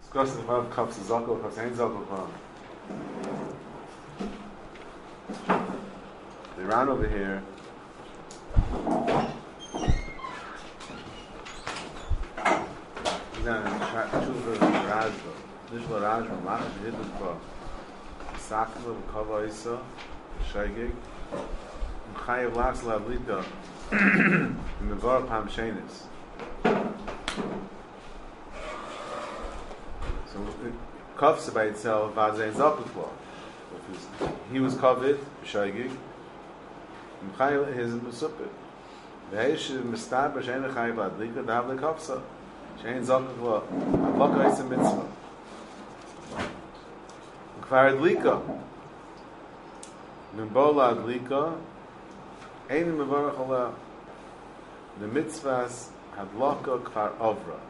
Discuss the amount of cups of Zakal, cups ain't Zakal. They ran over here. He's on Tshuva Rajba. Nishla Rajba, Mamash, Hidlukba. Sakla, Kava Isa, Shaygig. Chayev Lachs Lavlita. Mevar Pam Shenis. So, Kafsa by itself, Vazain Zakutwa. He was covered, Shaygig. Chayev is Musupit. Veish Mistaba Shein Chayev Ladlika, Davle Kafsa. Shein Zakutwa. Avlaka Isa Mitzvah. Kvar Adlika. Mimbola Adlika. Ein Mevarach Allah. The mitzvahs Hadlaka Kvar Avra.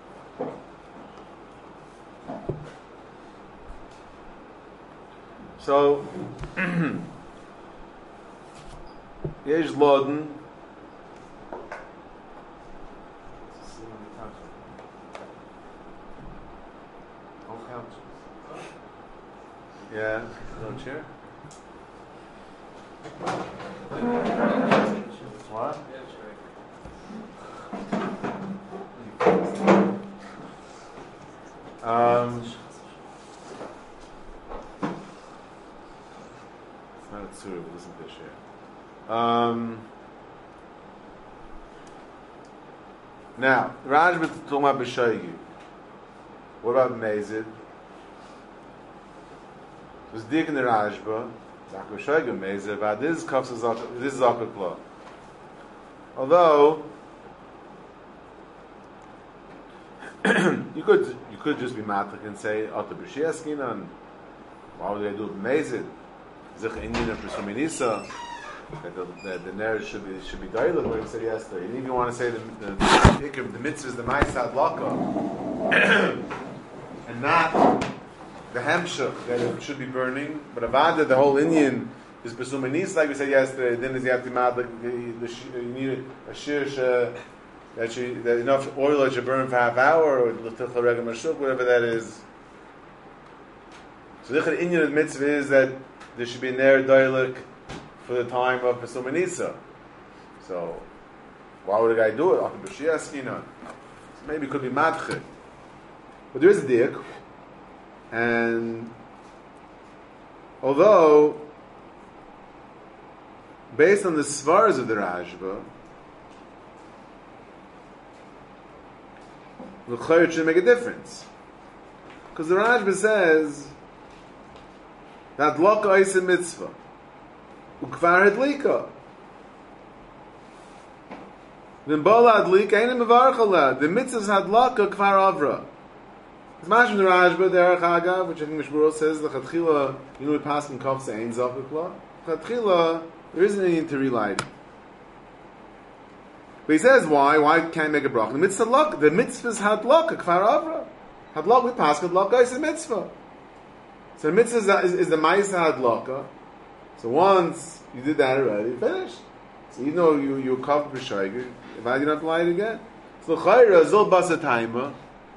So, Yesh Loden. Yeah, no chair. What? It's not a tsura, but listen to this here. Now, Rajba talking about B'shaygi. What about Mezid? It was dik in the Rajba. Zakh B'shaygi Mezid. But this is Zakh Kla. Although you could just be matik and say Ata B'shayskina, and why would they do it Mezid? Zich Indian and Presuminisa. That the ner should be dialog, like we said yesterday. And if you want to say the mitzvah is the ma'asad laka, and not the hemshach that it should be burning, but avada the whole Indian is presumanis, like we said yesterday. Then is you have to you need a shir that enough oil that you burn for half hour, or whatever that is. So the Indian of mitzvah is that there should be ner dialog for the time of Pesum Nisa. So, why would a guy do it? After B'shiyah maybe it could be Madche. But there is a dik, and although, based on the svars of the Rajba, the Chayot should make a difference. Because the Rajba says that Laka is a mitzvah. Ukvar Adlika. Then Bola Adlika ain't a Mevarchala. The mitzvahs Hadlaka Kvar Avra. It's mashim the Rajba, the Erech Hagav, which I think Mishmurah says, the Chatchila, we pass in Kafsa Ein Zakukla. Chatchila, there isn't any to relight. But he says, why? Why can't he make a brach? The mitzvahs Hadlaka Kvar Avra. Hadlaka, we pass Hadlaka, is a mitzvah. So the mitzvah is the Maisa Hadlaka. So once you did that already, finished. So you know you're covered with Shaiger. If I do not lie it again. So Chayra Zol Basa Taima.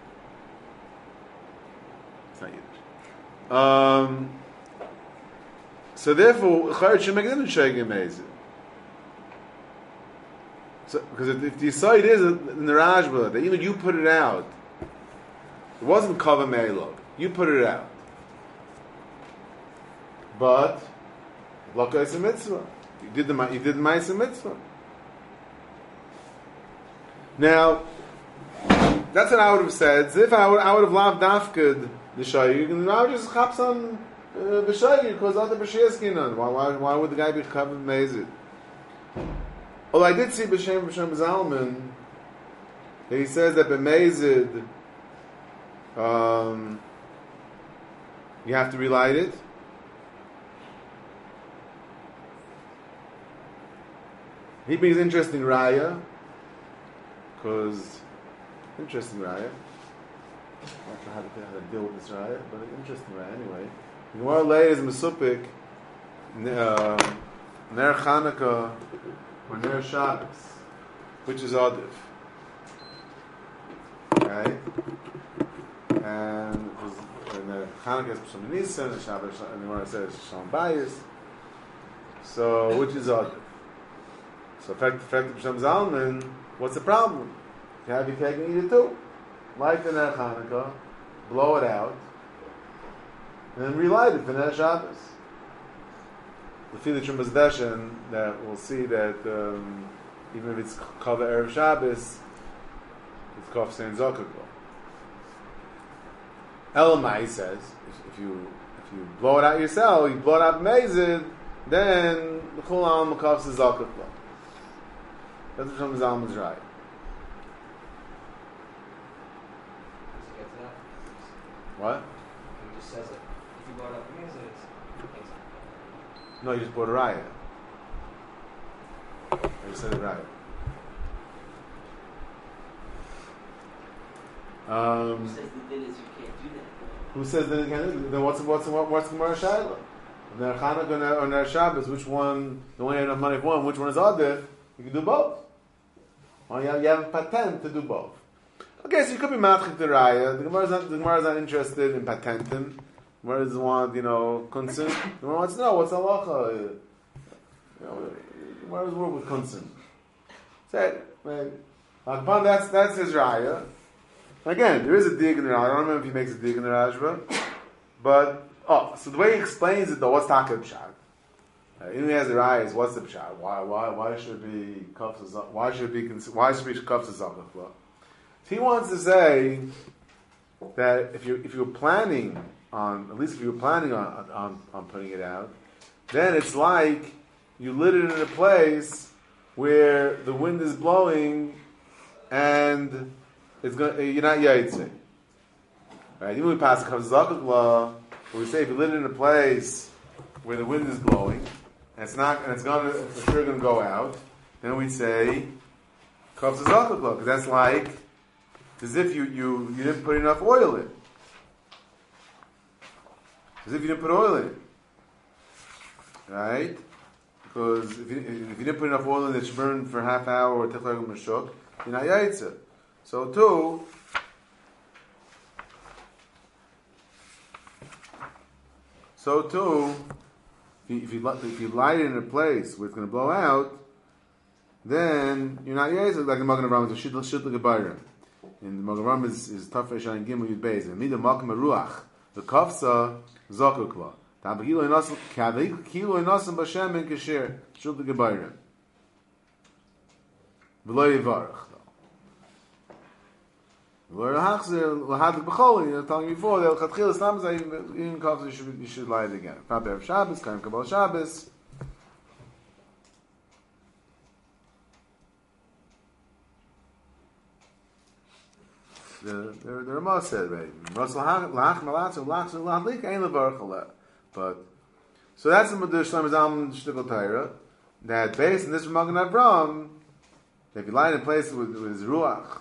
It's not Yiddish. So therefore, Chayra should make it in Shaiger Mezid. So, because if the side is in the Rajba, that even you put it out, it wasn't Kava Meilov. You put it out. But Laka is a mitzvah. You did the Ma'isa mitzvah. Now, that's what I would have said. If I would have loved Dafkid the Shayig, and I would just chaps on the Shayig because other B'shiyaskin. Why would the guy be covered Mezid? Although I did see B'Shem Zalman that he says that B'Mezid you have to relight it. He brings interesting raya, because interesting raya. I'm not sure how to deal with this raya, but interesting raya anyway. The Gemara later is Mesupik, Ner Chanukah or Ner Shabbos, which is Adif. Okay, and it was Chanukah is Pesum Nisan, and Shabbos, and the Gemara says Shalom Bayis. So, which is odd? So, effective Pesum Zalman, what's the problem? You have your cake and eat it too. Light the Ner Chanukah, blow it out, and then relight it for Ner Shabbos. The Fili Chumas Deshen, that we'll see that even if it's Kava Erev Shabbos, it's Kof Sein Zokah. Elamai says, if you blow it out yourself, you blow it out Mezid, then the Chul Alam Kof Sein Zokah. That's what Shom Zalman is right. What? It just says it. If you blow it out Mezid, it's no, you just bought a raya. I just said it right. Who says the din is you can't do that? Who says that you can't do that? Then what's Gemara Shaila? Ner Chanukah or Ner Shabbos, which one? The one you have enough money for one. Which one is other? You can do both. Well, you have a patent to do both. Okay, so you could be matchik the raya. The Gemara is not interested in patenting. The Gemara doesn't want, kunsin. The Gemara wants to know what's halacha. The Gemara doesn't work with kunsin. Say, upon that's his raya. Again, there is a dig in the Rashba. I don't remember if he makes a dig in the Rashba, but so the way he explains it though, what's taka pshat? Even he has the raya is what's the pshat? Why should it be kafs? Why should it be kafs zakah? He wants to say that if you're planning on, at least if you were planning on putting it out, then it's like you lit it in a place where the wind is blowing and you're not yaitze. Right? Even when we pass the zakah law, we say if you lit it in a place where the wind is blowing and it's for sure going to go out, then we say kafs zakah law, because that's like as if you didn't put enough oil in. As if you didn't put oil in. Right? Because if you didn't put enough oil in that you burned for a half hour or tichlak mashuk, you're not yaitze. So too, if you light it in a place where it's going to blow out, then you're not yaitze, like the Magen Avraham is a shitl gebayrim. And the Magen Avraham is Tafresh and Gimel Yud Beis. And Mida Makom Ruach, the Kafsa Zakukla. Tabakilo Inasam Bashem and Kesher Shul the Gebayrim. V'lo Yivarach. V'lo Yachzer L'Hadik B'chol. You know, telling you before, the Chatchil Islam is even Kafsa you should light it again. Fabber of Shabbos, Kaim Kabbalah Shabbos. The Ramah said, but so that's the Medrash Shlomo Zalman Shtickle Torah, that based on this Magen Avraham, that if you lie in a place with his ruach,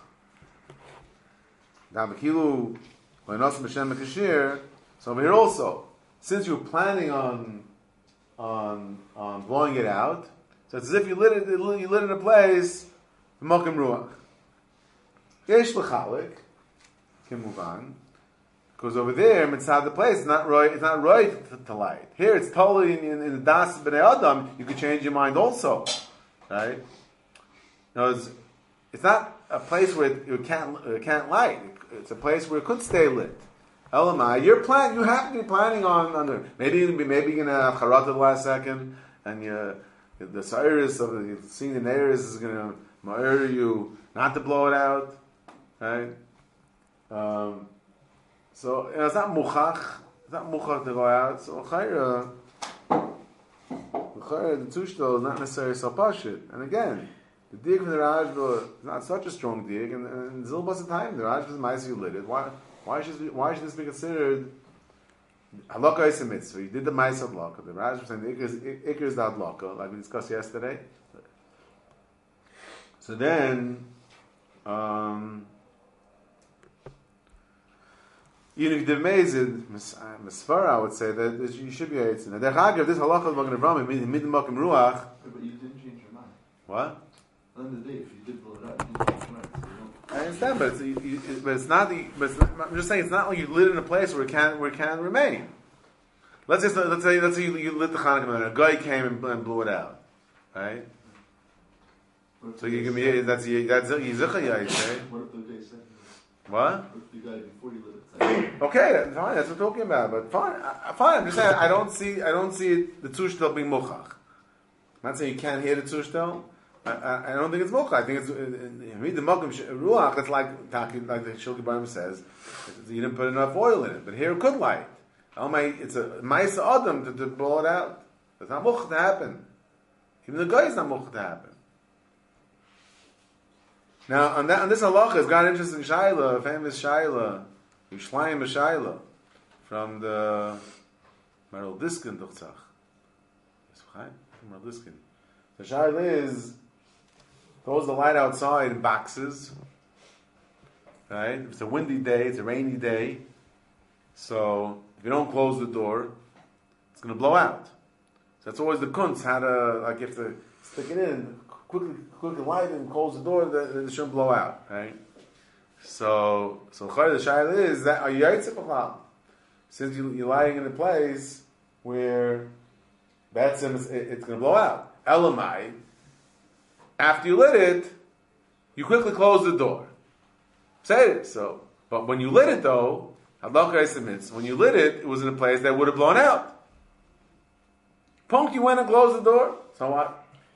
Davakilu Leinosim B'Shem Mekashir. So over here also, since you're planning on blowing it out, so it's as if you lit it in a place Mokim Ruach. Yesh L'Chalik. Can move on, because over there, mitzvah the place, it's not right to light. Here, it's totally in the das b'nei adam. You could change your mind also, right? Because it's not a place where it can't light. It's a place where it could stay lit. Elamai, you have to be planning on maybe you're gonna have charata the last second, and the cyrus of seeing the neighbors is gonna ma'ir you not to blow it out, right? So it's not muchach. It's not muchach to go out. So chayra, the tushto is not necessarily so pashit. And again, the dig from the Rashba is not such a strong dig. And zilbas time the Rashba is ma'aser lit it. Why should this be considered halakha is a mitzvah? You did the ma'aser halakha. The Rashba is saying the ikr is the halakha, like we discussed yesterday. So then. Even if you did amazing, Misfara, I would say that you should be Eitzin. Now, this halacha of Magen Avraham, mid Makom Ruach. But you didn't change your mind. What? At the end of the day, if you did blow it out, you didn't change your mind. understand, but it's not. I'm just saying it's not like you lit in a place where it can't remain. Let's say you lit the Hanukkah and a guy came and blew it out, right? So you can be that's Yizucha Yaitse. What if the guy said? What? What if the guy before you lit it? Okay, fine. That's what we're talking about. But fine. I'm just saying I don't see the Tushtel being Mochach. I'm not saying you can't hear the Tushtel. I don't think it's Mochach. I think it's read the Mokum Ruach. It's like the Shulgi Barim says. You didn't put enough oil in it, but here it could light. It's a Ma'isa Adam to blow it out. It's not Mochach to happen. Even the guy is not Mochach to happen. Now, on this halacha, it's got an interesting shaila, a famous shaila, Yishlayim shaila, from the Meryl Diskin Duchtzach. Meryl Diskin. The shaila is, throws the light outside in boxes, right? If it's a windy day, it's a rainy day, so if you don't close the door, it's going to blow out. So that's always the kunz, how to, like, you have to stick it in, quickly light it and close the door, that it shouldn't blow out, right? So the shaila is that are you yaitze b'chlal? Since you're lighting in a place where it's going to blow out. Elamai, after you lit it, you quickly close the door. Say it. So, but when you lit it though, when you lit it, it was in a place that would have blown out. Punk, you went and closed the door. So what?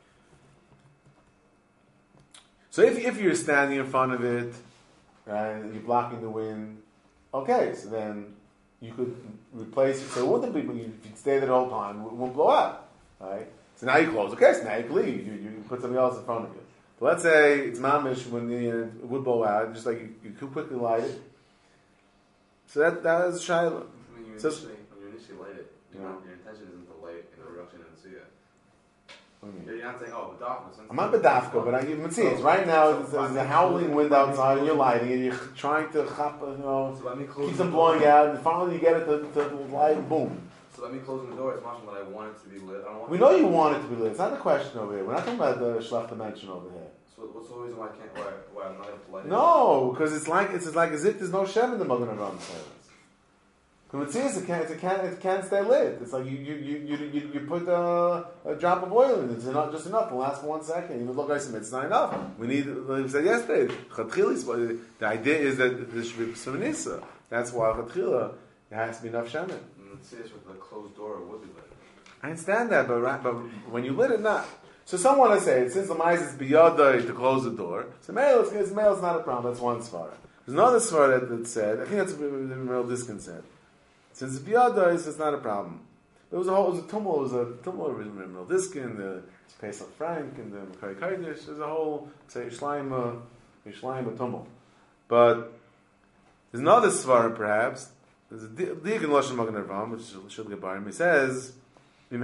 So if you're standing in front of it, right, you're blocking the wind, okay, so then you could replace it. So it wouldn't be, if you'd stay there the whole time, it won't blow out, right? So now you close. Okay, so now you can leave. You put something else in front of you. But let's say it's mamish when it would blow out, just like you could quickly light it. So that is Shiloh. When you initially light it, your intention isn't to light in the direction and see it. You're not saying, bedafka. I'm not bedafka, but you can see it. Right now, there's a howling wind outside, and you're lighting it. You're trying to keep them blowing out, and finally you get it to light, boom. So let me close the door. It's watching what I want it to be lit. I don't want. We know you want it to be lit. It's not a question over here. We're not talking about the shlach dimension over here. So what's the reason why I'm not able to light it? No, because it's like as if there's no shem in the Magen Avraham service. Because it can't stay lit. It's like you put a drop of oil in it. It's not just enough. It lasts for 1 second. You look, it's not enough. We need, like we said yesterday, the idea is that there should be psuminisa. That's why chatchila, there has to be enough shemen. Let's say it's with a closed door, it would be lit. I understand that, but when you lit it, not. So someone will say, since the mice is biyadai to close the door, so male is not a problem. That's one svara. There's another svara that said, I think that's what Meryl Diskin said. Since it's biyadai, it's not a problem. There was a tumult. It was a tumult with Meryl Diskin, the Pesach Frank, and the Makari Kodesh. There's a whole Yishlayim tumult. But there's another svara, perhaps. There's a dig in Lashon Magen Avraham, which should get by him. He says, the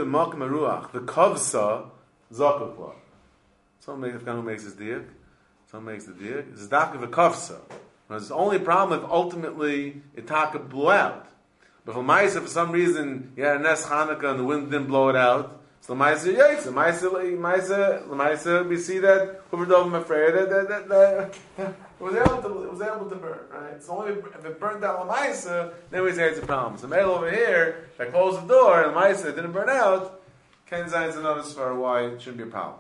kavsa zakukla. Someone makes his diak. Someone makes the diak. It's a dak of a kavsa. It's only a problem if ultimately Itaka blew out. But for Maisa, for some reason, you had a Nes Hanukkah and the wind didn't blow it out. So Maisa, yes, Maisa, we see that over I'm afraid that it was able to burn, right? It's only if it burned out Maisa, then we say it's a problem. So Mel over here, if I closed the door and Maisa didn't burn out, Ken Zayn's another for why it shouldn't be a problem.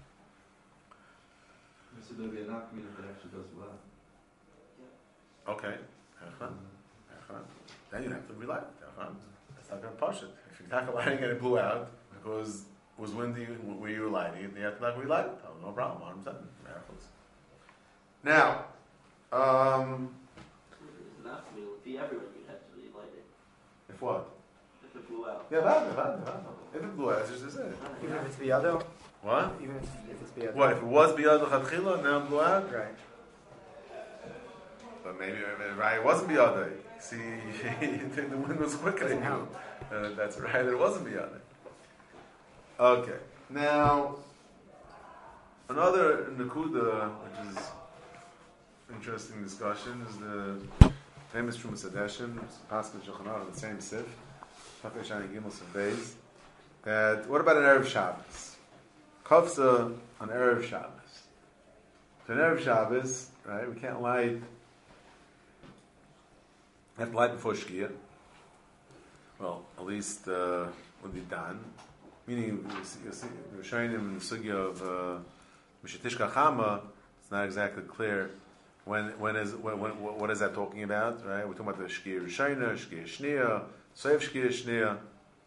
So there'll be an akmin if it actually goes well. Okay. Then you have to relight it. That's not going to push it. If you're not lighting and it blew out because it was windy where you were lighting it, then you have to not relight it. No problem. 100%. Now, Not to be everyone, you'd have to relight it. if what? If it blew out. Yeah, if it blew out, that's just it. Even if it's biyado? What? Even if it's biyado? What, if it was biyado chatchila, now it blew out? Right. But maybe right, it wasn't biyado. See, you think the wind was quicker than you. That's right, it wasn't biyado. Okay, now, another Nakuda, which is interesting discussion, is the famous Trumas Hadeshin, Pascal Shulchan Aruch, the same Sif, Chafei Shani Gimel Beis. That what about an Erev Shabbos? Kafsa on Erev Shabbos. So on Erev Shabbos, right, we can't light, we have to light before Shkia. Well, at least when they're done. Meaning, you're showing him in the sugya of Mishatishka Chama, it's not exactly clear what is that talking about, right? We're talking about the Shkia Rishayna, Shkia Shnia, Soif Shkia Shnia.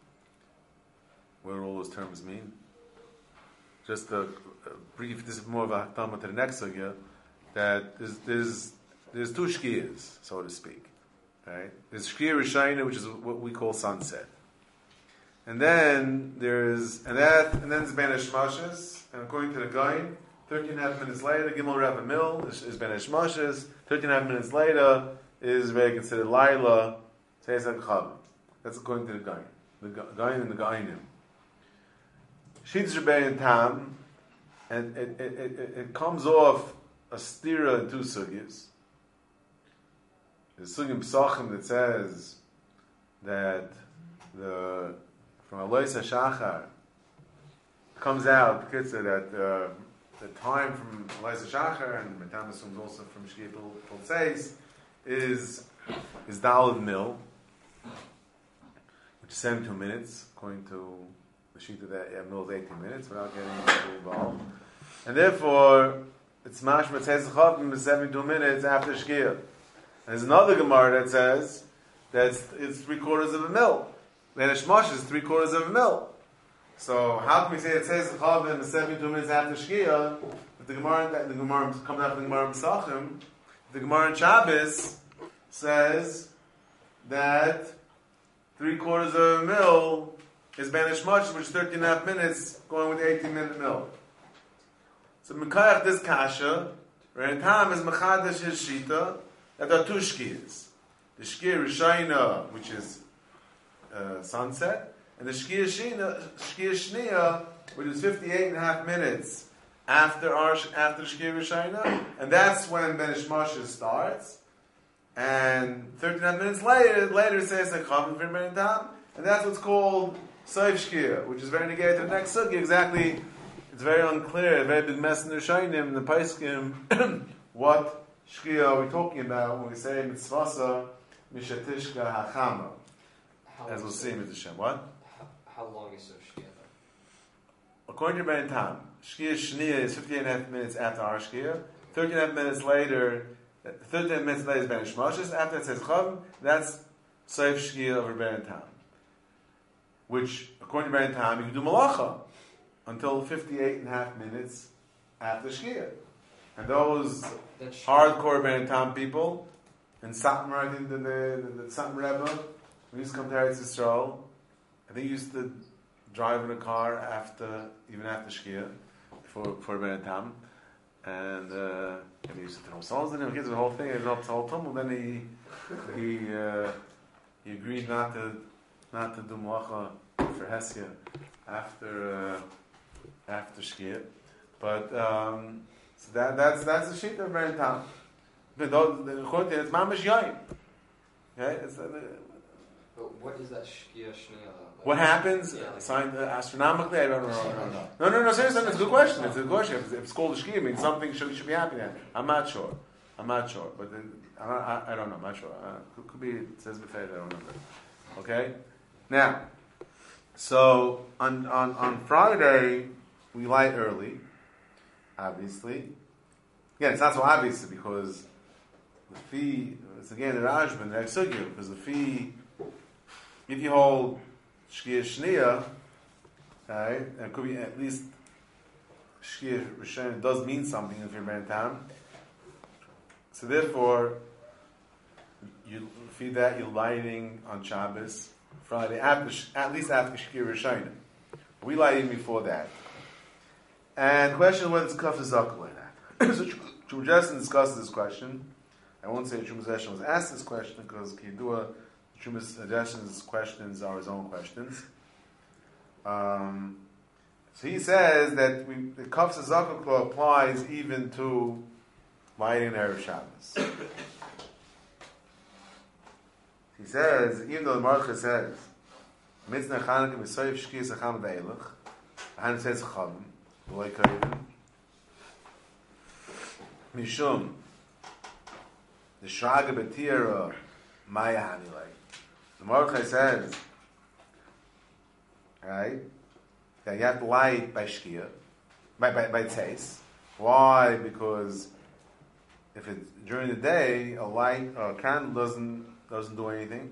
What do all those terms mean? Just a brief, this is more of a Hatama to the next sugya, that there's two Shkias, so to speak. Right? There's Shkia Rishayna, which is what we call sunset. And then there's there's Ben Hashmashas, and according to the Gaon, 13.5 minutes later, Gimel Rava Mil is Ben Hashmashas. 13.5 minutes later is very considered Laila, Tzeis Chav. That's according to the Gaon. The Gaon and the Gaonim. Shitz Rebbein Tam, and it comes off a stira in two sugyas. The sugim Psachim that says that from Alois HaShachar comes out that the time from Alois HaShachar and Matam assumes also from Shkia Piltzeis is Daled Mil, which is 72 minutes, according to the sheet of that Mil is 18 minutes without getting too involved. And therefore, it's Mashma Tzeis Chavim is 72 minutes after Shkia. And there's another Gemara that says that it's 3/4 of a mil. Then Shmosh is 3/4 of a mil. So how can we say it says Chavim is 72 minutes after Shkia? But the Gemara comes out from the Gemara in Pesachim. The Gemara in Shabbos says that 3/4 of a mil is Ben Shmosh, which is 13.5 minutes, going with the 18-minute mil. So Mekayach this kasha, Ran Tam is Mechadash his shita. That there are two shkiyas. The shkiyah Rishayna, which is sunset, and the shkiyah Shnia, which is 58.5 minutes after the shkiyah Rishayna, and that's when Ben Ishmasha starts. And 39 minutes later it says that Chavim V'Rim Ben Tam, and that's what's called Soif Shkiyah, which is very negated to the next sugya. Exactly, it's very unclear, a very big mess in the Rishaynim, the Paiskim, what Shkia are we talking about when we say mitzvasa mishatishka hachama? As we'll see in Mitzvah. What? How long is Shkia? According to Ben Tam, Shkia Shnia is 58.5 minutes after our Shkia. 13.5 minutes later, 13 minutes later is Ben Shmashis. After it says Chav, that's Soif Shkia over Ben Tam. Which, according to Ben Tam, you can do Malacha until 58.5 minutes after Shkia. And those hardcore Ben Tam people, in Satmar, I think the Satmar Rebbe, we used to come to Eretz Yisrael, I think he used to drive in a car even after Shkia, for Ben Tam, and he used to throw songs in him, he did the whole thing, and up the whole tumble. Then he agreed not to do Malacha for Hesia after Shkia, but so that's the sheet of Ben Tam. It's mamish yain. Okay, but what is that shkia shnia? What happens? Astronomically, I don't know. No. Seriously, it's a good question. It's a good question. If it's called a shkia, it means something should be happening. I'm not sure, but I don't know. I'm not sure. Could be. It says before. I don't remember. Okay. Now, so on Friday we light early. Obviously, again, it's not so obvious because the fee. It's again the Rajban, the Exugya, because the fee. If you hold Shkia Shnia, right, and it could be at least Shkia Rishon does mean something if you're Ben Tam. So therefore, you feed that you're lighting on Shabbos, Friday, at least after Shkia Rishon. We lighting before that. And the question is whether it's Kaf Zakul or not. So Shmuel Jesson discussed this question. I won't say Shmuel Jesson was asked this question because Kidua, Shmuel Jesson's questions are his own questions. So he says that the Kaf Zakul applies even to lighting Erev Shabbos. He says, even though the Marcha says, Mitzna Chanukah Misoyev Shkia Sacham Be'elach, and it says Chavim, Mishum, the Shraga Betira, Maya Hanilei. The Mordechai says, right, that you have to light by Shkia, by Tzeis. Why? Because if it's during the day, a light or a candle doesn't do anything.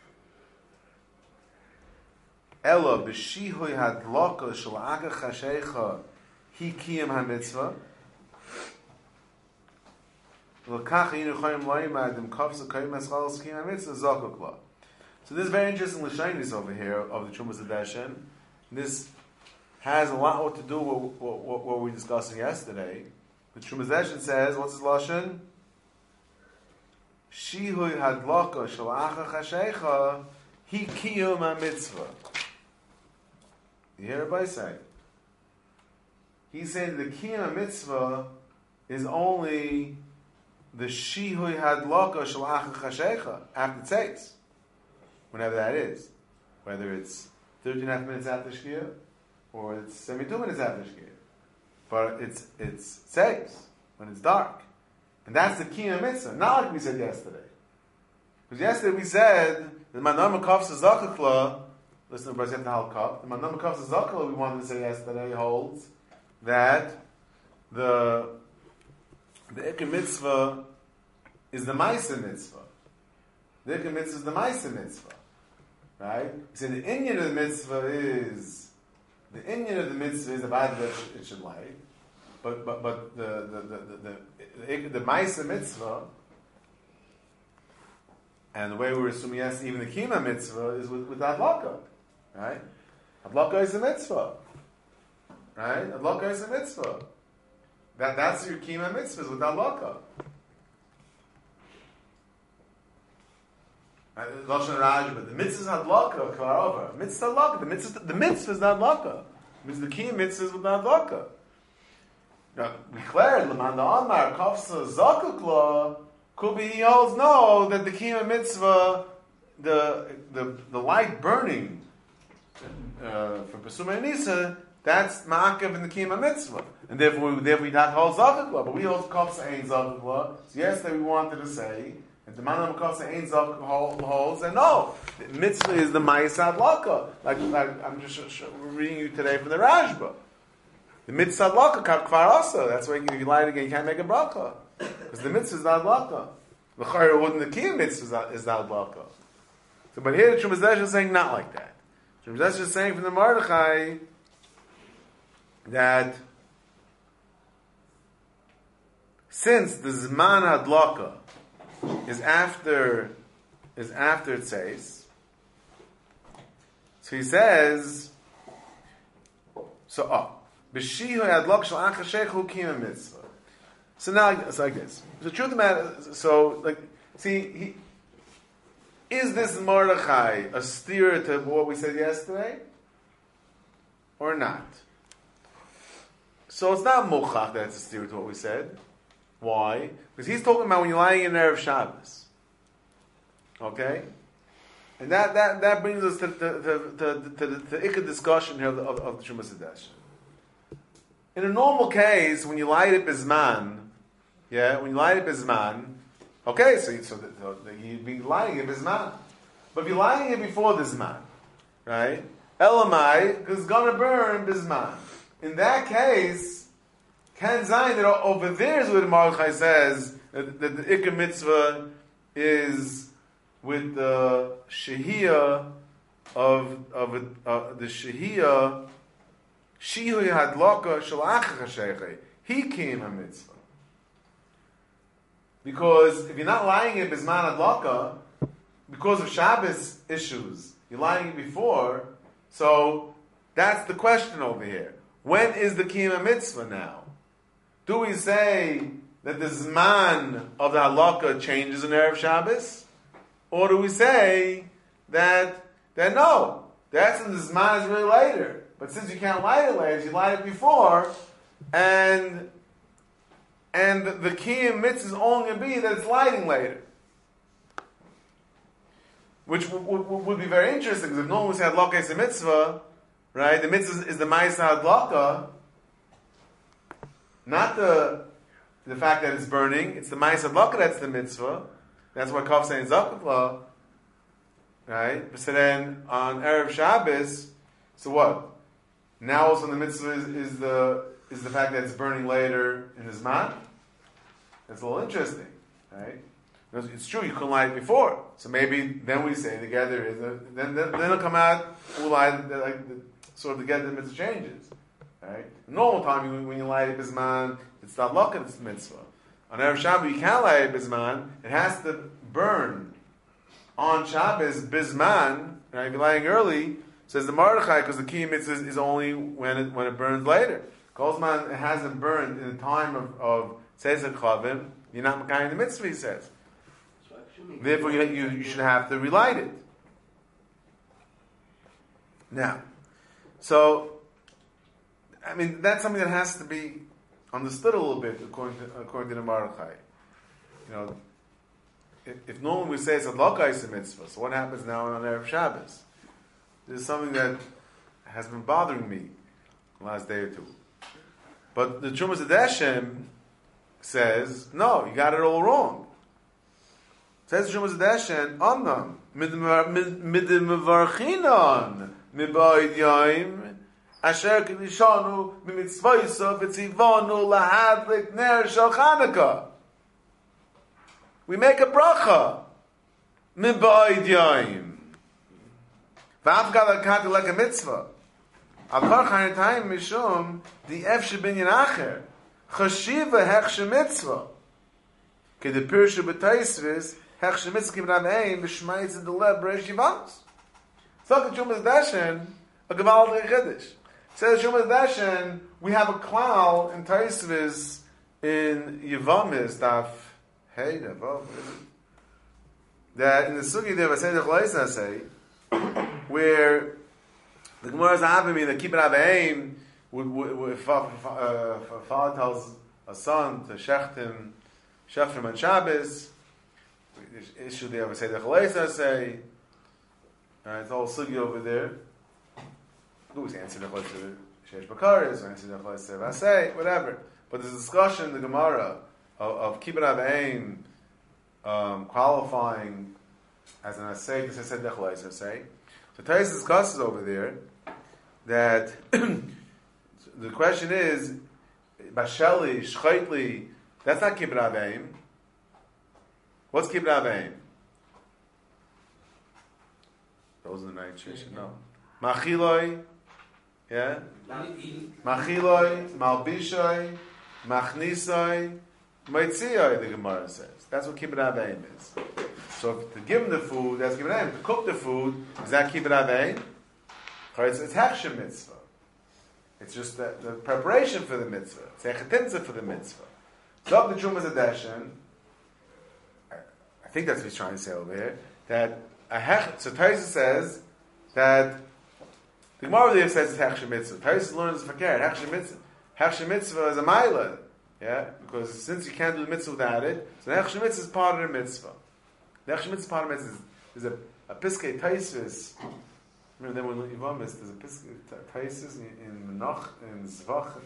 Ella b'shihui hadloka shalaka chashecha hi kiyam hamitzvah. L'kach yinu choyim loyim adim kafsa koyim eschalos kiyam hamitzvah zakukla. So this is very interesting l'shainis over here of the Trumas Hadeshen. This has a lot what to do with what we were discussing yesterday. The Trumas Hadeshen says, what's his lashon? Shihui hadloka shalaka chashecha hi kiyam hamitzvah. You hear everybody say? He's saying the Kiyam Mitzvah is only the Shihui Hadloka Shalach Chashecha after Tzeis. Whenever that is. Whether it's 13.5 minutes after Shkia or it's 72 minutes after Shkia. But it's Tzeis, when it's dark. And that's the Kiyam Mitzvah. Not like we said yesterday. Because yesterday we said that Manam Kafsa Zakakla. Listen to Brazil Halkov. The Manam Kafsa Zakakla we wanted to say yesterday holds that the Ikar Mitzvah is the Maisa Mitzvah. The Ikar Mitzvah is the Maisa Mitzvah. Right? So the Inyan of the Mitzvah is about that it should lie. But the Maisa Mitzvah, and the way we're assuming yes, even the Kima Mitzvah is with Adlaka. Right? Adlaka is a mitzvah. Right? Adlaka is a mitzvah. That's your Kima Mitzvahs with Adlaka. Lashon Raj, but the mitzvah is Adlaka, Kvarova. Mitzvah Adlaka. The mitzvah is not Adlaka. It means the Kima Mitzvah is with Adlaka. Now, we declared, Lamanda Amar, Kafsa Zakukla, could be he holds no, that the Kima Mitzvah, the light burning, from Pesuma Nisa, that's Ma'akav in the Kiyama Mitzvah. And therefore we not hold Zakukla, but we hold Kafsa Ein Zakukla. So yesterday we wanted to say, and the Manam Kafsa Ein Zakukla holds, and no, the Mitzvah is the Ma'asad Laka. Like I'm just reading you today from the Rashba. The Mitzvah Laka, Kvar also. That's why if you light again, you can't make a bracha. Because the Mitzvah is not Laka. The Chayr wouldn't the Kiyama Mitzvah is not Laka. So, but here the Trumas Hadeshen is saying not like that. Trumas Hadeshen is saying from the Mordechai that since the Zman Hadlaka is after Tzeis, so he says, B'shihu Hadlak Shal Achashechu Kiyam Mitzvah. So now it's like this. The truth of the matter, is this Mordechai a steer to what we said yesterday? Or not? So it's not Mochach that it's a steer to what we said. Why? Because he's talking about when you're lying in Erev Shabbos. Okay? And that brings us to the Ikka discussion here of the Trumas Hadeshen. In a normal case, when you light up Bizman, okay, so you'd be lighting it Bizman. But if you're lighting it before the Zman, right? Elamai, because it's going to burn Bizman. In that case, Ken Zayin, that over there is where the Mordechai says that the Ikar Mitzvah is with the Shehiyah of the Shehiyah Shihu Hadlaka Shalach Chashecha. He came a mitzvah. Because if you're not lying in Bizman Hadlaka, because of Shabbos issues, you're lying it before, so that's the question over here. When is the Kiyama Mitzvah now? Do we say that the Zman of the Halakha changes in Erev Shabbos? Or do we say that no, that's when the Zman is really later. But since you can't light it later, you light it before, and the Kiyam Mitzvah is only going to be that it's lighting later. Which would be very interesting, because if no one said Hadlaka is a mitzvah, right, the mitzvah is the Ma'aseh Hadlaka, not the the fact that it's burning. It's the Ma'aseh Adlaka that's the mitzvah. That's why Kaf saying Zakatla. Right? So then on Erev Shabbos, so what? Now also the mitzvah is the fact that it's burning later in the Zman. That's a little interesting, right? Because it's true you couldn't light it before, so maybe then we say together then it'll come out sort of together the mitzvah changes, right? Normal time when you light it bisman, it's not luck it's mitzvah. On Erev Shabbos you can't light it bisman; it has to burn on Shabbos bisman. Right? If you're lighting early, says the Mordechai, because the key mitzvah is only when it burns later. Kolzman, it hasn't burned in the time of Tzeitzah Chavim, you're not makayim the mitzvah, he says. Therefore, you should have to relight it. Now, so, I mean, that's something that has to be understood a little bit according to the Mordechai. You know, if normally we say it's a Lokais mitzvah, so what happens now on Erev Shabbos? This is something that has been bothering me the last day or two. But the Trumas Hadeshem says, no, you got it all wrong. Says the Trumas Hadeshem, Amnam, midim mevarchinon, miboid yoim, asher kedishanu, mimitzvoiso, v'tzivonu, lahadlik ner shel Chanukah. We make a bracha, miboid yoim. V'avgad al-kati like a mitzvah. Al-kar chayin time mishum, the efshe binyan acher, chashiva hechshe mitzvah. Ke de pirshu b'taisvis, hechshe mitzvah kibran ein, b'shmaitz in the leb, b'resh yivanus. So the Shumas Dashen, a gewaldige chiddush. Says Shumas Dashen, we have a klal in Taisvis, in Yevamis, daf, hey, that in the Sugi there, Vasei Dechleisna say, where the Gemara is having the Kibbutz Aveim, if father tells a son to shechtim on Shabbos, issue there, Vasei Dechleisna say, it's all sugi over there. Who's answer the question? Sheish Bakaris, or answer the question? Vasei, whatever. But there's a discussion in the Gemara of Kibbutz Aveim qualifying as an asay, because I said Dechleisna say. So Tais discusses over there that the question is Basheli, Shchaitli, that's not Kibbutz Aveim. What's Kibbutz Aveim? Those are the night tradition. No. Machiloi, yeah? Machiloi, Malbishoi, Machnisoi, Moitzioi, the Gemara says. That's what Kibbutz Aveim is. So to give him the food, that's Kibbutz Aveim. To cook the food, is that Kibbutz Aveim? It's Hechshem mitzvah. It's just the preparation for the mitzvah. It's Hechetinza for the mitzvah. So the Trumas Hadeshen, I think that's what he's trying to say over here, that so Taisa says that the Gemara there says it's Hechshem mitzvah. Taisa learns Fakir, Hechshem mitzvah is a Maila. Yeah? Because since you can't do the mitzvah without it, so the Hechshem mitzvah is part of the mitzvah. The Hechshem mitzvah part of the mitzvah is a Piskei Taisvis. Remember then when Yivamis, there's a Piskei Taisvis in Menach, in Zvachim,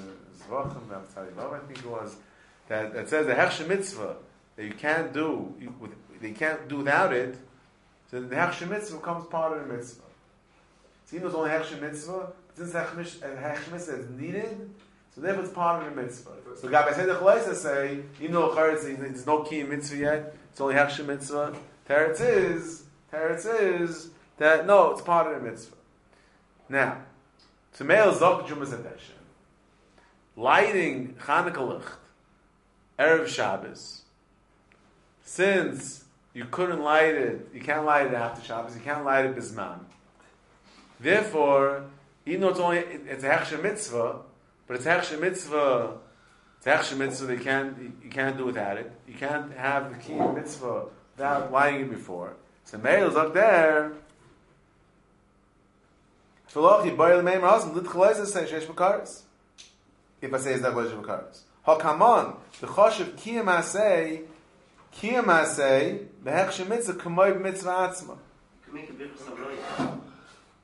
I think it was, that says the Hechshem mitzvah that you can't do, they can't do without it. So the Hechshem mitzvah becomes part of the mitzvah. So even though it's only Hechshem mitzvah, since Hechshem mitzvah is needed, so therefore it's part of the mitzvah. So Gabbai said the Chalaisa say, even though there's no key in mitzvah yet, it's only Hechshem mitzvah. Teretz is that no, it's part of the mitzvah. Now, to male Zok Jumas Hadeshen, lighting Chanukah Licht, Erev Shabbos, since you couldn't light it, you can't light it after Shabbos, you can't light it Bisman. Therefore, even though it's a Hechshem mitzvah, but it's a Hechshem mitzvah that you can't do without it. You can't have the key mitzvah without lighting it before. So Meir is up there. If I say it's not Goyish Bakaris. Hakaman, the Choshev Kiyam Asay, the Hechshem mitzvah, Kamoy mitzvah atzma. You can make a bit of some noise.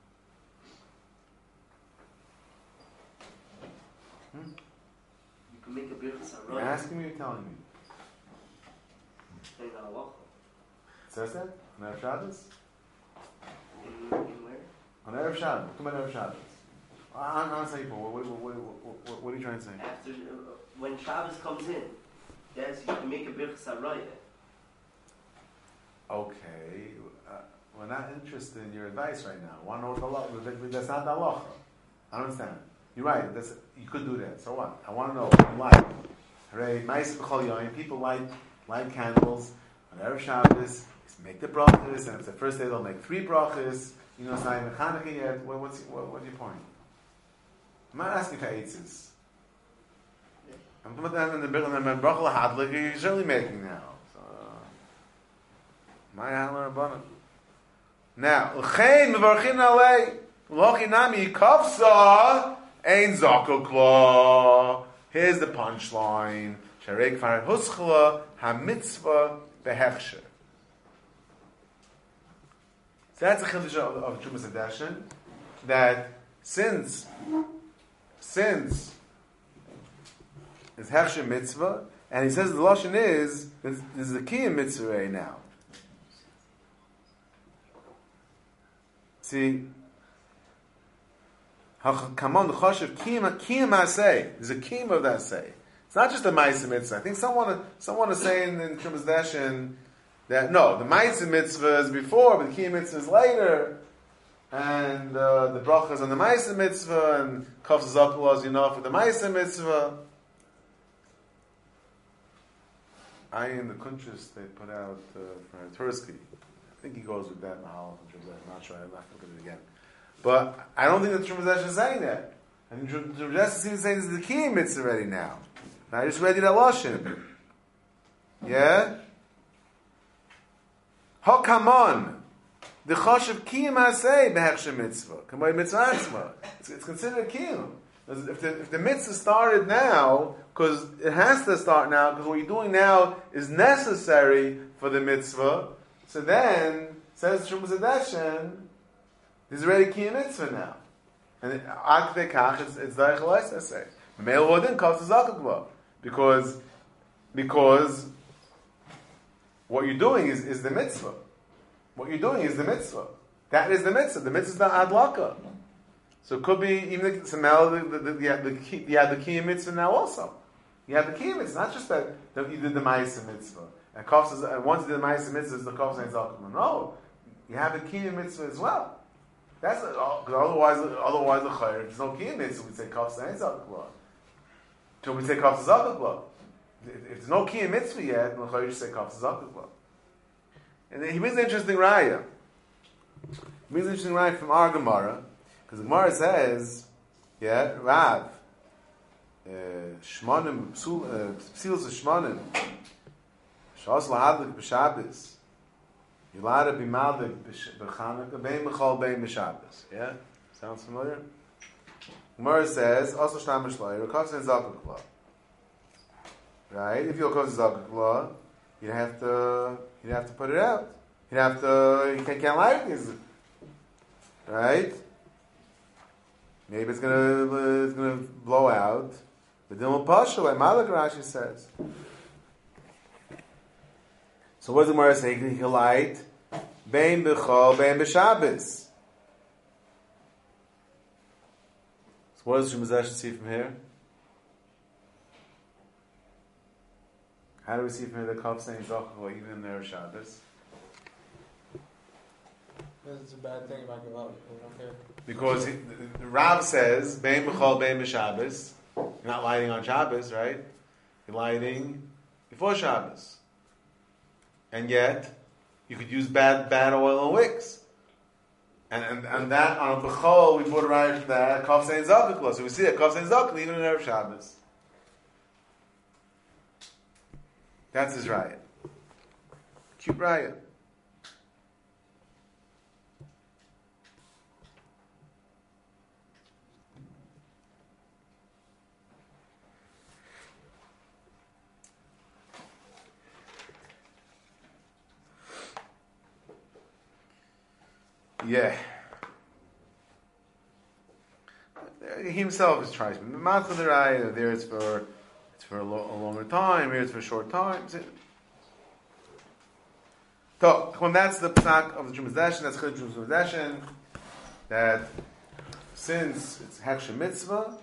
You can make a birchas You're haroya. asking me or telling me? In halacha. It says that? On Erev Shabbos? In where? On Erev Shabbos. Come on, Erev Shabbos. I'm not saying, what are you trying to say? After when Shabbos comes in, yes, you can make a birchas haroya. Okay, we're not interested in your advice right now. Want to know what the law? That's not the halacha. I don't understand. You're right. You could do that. So what? I want to know what you like. Hooray! Ma'aseh b'chol yom. People light candles on Erev Shabbos. Make the brachas, and it's the first day they'll make 3 brachas. You know, it's not even Chanukah yet. What's your point? I'm not asking for eitzes. I'm talking about that in the bracha lahadlik. You're certainly making now. My handler abundant. Now, l'chein mevarchin alei l'ochi nami kafsa ein zoko kla. Here's the punchline. Sharei kfar huschla ha-mitzvah behechsher. So that's a chiddush of Trumas Hadashin, that since it's hechsher mitzvah, and he says the lashon is there's a kiyum mitzvah right now. See, come on, the chashav kiyum asay. There's a kiyum of that say. It's not just a ma'aseh mitzvah. I think someone is saying in Trumas Hadashin that no, the ma'aseh mitzvah is before, but the kiyum mitzvah is later, and the bracha is on the ma'aseh mitzvah, and kaf zakul is enough for the ma'aseh mitzvah. In the Kuntrus they put out for Tursky. I think he goes with that Mahal. I'm not sure. I'm not looking at it again. But I don't think that Trumas Hadashin is saying that. I think Trumas Hadashin seems saying this is the kiyum mitzvah already now. And I just read it at Lashon. Yeah? Hakamon. The chashav kiyum asay behechsher mitzvah. Kamay mitzvah. It's considered a kiyum. If the mitzvah started now, because it has to start now, because what you're doing now is necessary for the mitzvah, so then, says Trumas Hadashin, there's already kiyum mitzvah now. And akdei kach, it's daich l'ais, I say. Meil hodin kavs zakakva. Because what you're doing is the mitzvah. What you're doing is the mitzvah. That is the mitzvah. The mitzvah is not adlaka. So it could be even the kiyum mitzvah now also. You have the kiyum mitzvah, not just that you did the ma'aseh mitzvah. And once you did the ma'aseh mitzvah, the kaf ain't zakakva. No, you have the kiyum mitzvah as well. That's because otherwise the chayr. If there's no kiyum mitzvah, we say kaf ain't zakakva. So we say kaf zakakva. If there's no kiyum mitzvah yet, then the chayr say kaf zakakva. And then he brings an interesting raya. He brings an interesting raya from our Gemara, because the Gemara says, yeah, Rav, Shmonim, Psilos of Shmonim, Shos lahadlik b'Shabbos, Yilada b'Maldik b'Chanukah, Bein b'Chol Bein b'Shabbos. Yeah? Sounds familiar? Gemara says, also Shtam Shloyer, Kos and Zakuk. Right? If you're Kos Zakuk, you'd have to put it out. You can't lie with this. Right? Maybe it's gonna blow out. But then we'll pasha, like Malak Rashi says. So what does the Gemara say? He can light Bein b'Chol, Bein b'Shabbos. So what does Trumas Hadashin see from here? How do we see from here the Kaf saying Zachor even in their Shabbos? It's a bad thing about Gavali. Okay. Because the Rav says, Bein b'Chol, Bein b'Shabbos. You're not lighting on Shabbos, right? You're lighting before Shabbos. And yet, you could use bad oil and wicks. And that, on B'Chol, we put a right from that, Kaf saying Zachor. So we see that Kaf saying Zachor even in Erev Shabbos. That's his riot. Cute riot. Yeah. He himself is trying. Matzah the riot there is for it's for a longer time, here it's for a short time. So, when that's the psak of the Trumas Dashen, that's Chiluk Trumas Dashen, that since it's Heksha Mitzvah,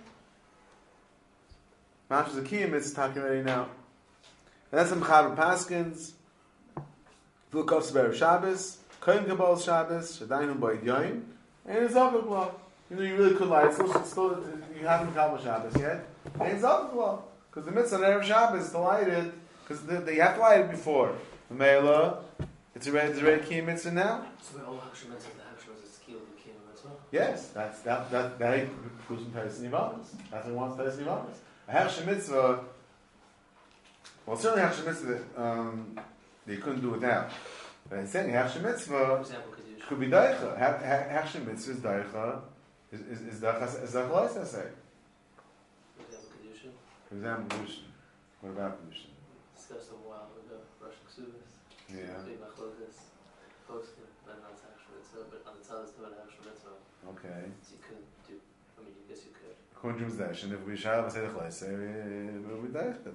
Mash Zakiyah Mitzvah talking already now. And that's the Mechaber Paskins, V'lu Kofs B'Erev Shabbos, Kohen Kabbalah Shabbos, Shadayim B'Oid Yoim, and it's Zakuk Law. You really could lie. Still, you haven't Kabbalah Shabbos yet. And it's Zakuk Law. Because the Mitzvah on Erev Shabbos is to light it, because they have to light it before. The Meila, it's already Kiyam Mitzvah now. So the old Heksha Mitzvah, the Heksha was a skill of the Kiyam Mitzvah? Yes, that goes from Teres Nivamas. That's what he wants Teres Nivamas. A Heksha Mitzvah, well, certainly Heksha Mitzvah, they couldn't do it now. But I'm saying Heksha Mitzvah For example, Kedusha. could be Daicha. Heksha Mitzvah is Daicha, is Daicha Lois, I say. For example, Kedusha. For example, Kedusha. What about Kedusha? Discussed a while ago, Rosh Ksubis. Yeah. Big Machlokas. Posted, but not Heksha Mitzvah, but on the Tzad is doing Heksha Mitzvah. Okay. So you couldn't do, I mean, I guess you could. According to Trumas Dashen, if we shall say the Chleis, it will be Daicha.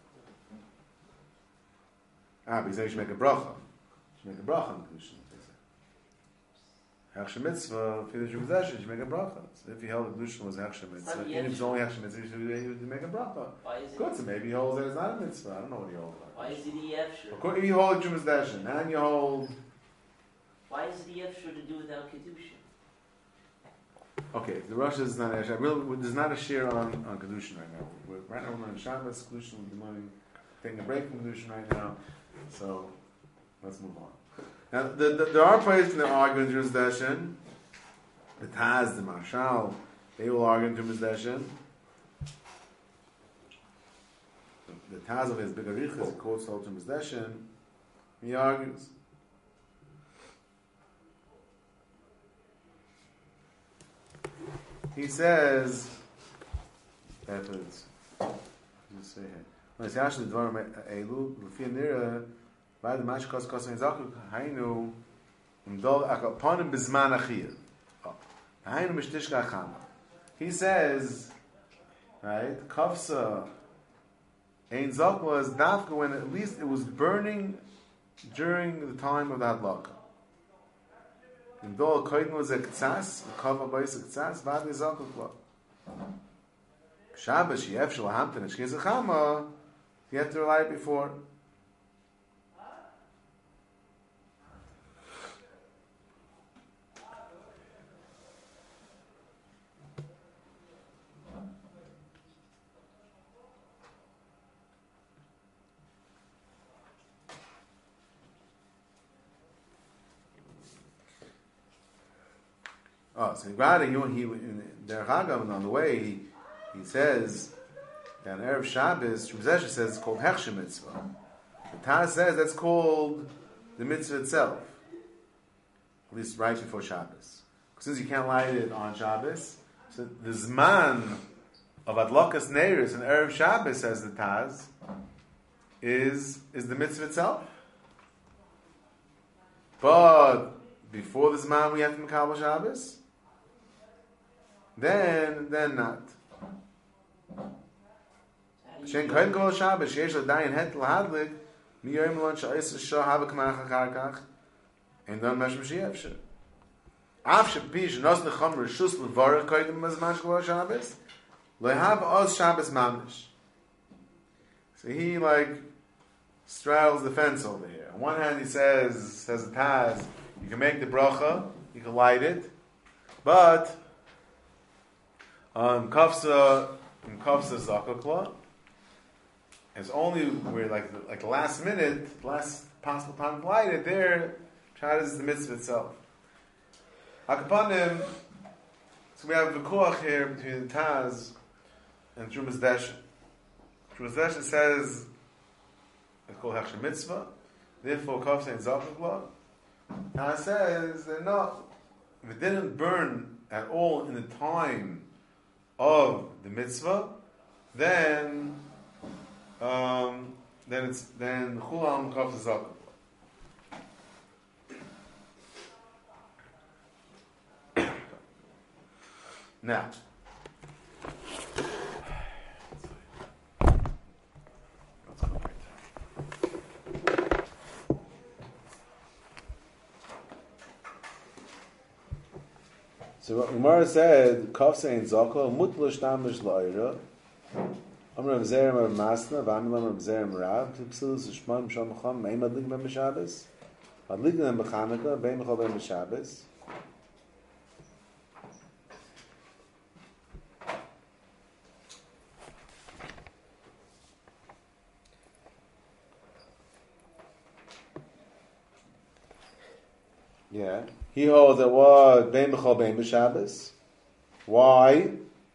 But he's saying you should make a bracha. You should make a bracha on Kedusha. Heksha Mitzvah, for the Trumas Dashen, you should make a bracha. So if he held that Kedusha was Heksha Mitzvah, not even if it's yet. only Heksha Mitzvah, he would make a bracha. Why is it? Good, so maybe he holds that it's not a mitzvah. I don't know what he holds. Why is it Yevshur? According, if you hold Trumas Dashen, and you hold. Why is it Yevshur to do without Kedusha? Okay, the Rosh is not a really. There's not a share on Kedushin right now. Right now we're on Shabbos. Kedushin will be money. Taking a break from Kedushin right now. So let's move on. Now there are places in the argument in Trumas Dashen. The Taz, the Marshal, they will argue in Trumas Dashen. The Taz of his big arichas, he quotes all Trumas Dashen. He argues. He says that is. Just say here. When it's actually dvarim elu, l'fi nira, by the mashkos kosan zakuk hainu, imdol akaponim bizman achiyah. Hainu mishtishka chama. He says, right, kafsa ein zak was dafka when at least it was burning during the time of the hadlaka. Imdol koyin was a ktsas, kava bois a ktsas, vad is zakuk lo. Shabbos yef shel hamten and shkiz chama. You have to rely it before. Oh, so Grada, he in Der Chagam on the way he says that Erev Shabbos, Trumas Dashen says it's called Heksha Mitzvah. The Taz says that's called the mitzvah itself, at least right before Shabbos. Since you can't light it on Shabbos, so the Zman of Adlokas Neiris and Erev Shabbos, says the Taz, is the mitzvah itself. But before the Zman we have to Mekabel Shabbos, then not. Shen kein Kol Shabbos yesh l'dayin het l'hadlik miyoyim lon sha'is shah hava k'manach akarkach and then mesh m'shiyevshe. Af shepi shenos necham reshus l'varech koydem mazman shkol Shabbos lehav oz Shabbos mamish. So he straddles the fence over here. On one hand he says the Taz, you can make the bracha, you can light it, but Kafsa Zakakla, it's only where like the last minute, the last possible time to light it. There, Shad is the mitzvah itself. Hakapanim. So we have a v'kuach here between the Taz and Trumas Dashen. Trumas Dashen says it's called Heksha Mitzvah. Therefore, Kafsa and Zakakla. Taz says that no, if it didn't burn at all in the time of the mitzvah, then chulam kaf zakuk. Now, So Gemara said, Kafse ein Zoko, Mutlo Shtamish La'ira, Amr of Zerem of Masna, Vamilam of Zerem Rav, Tipsilus Shman Msham Cham, Meim Adlik Ben Meshabes, Adlik Ben Bechanaka, Beim Chol Ben Meshabes. Yeah. He holds that was Bein B'chol Bein B'Shabbos. Why?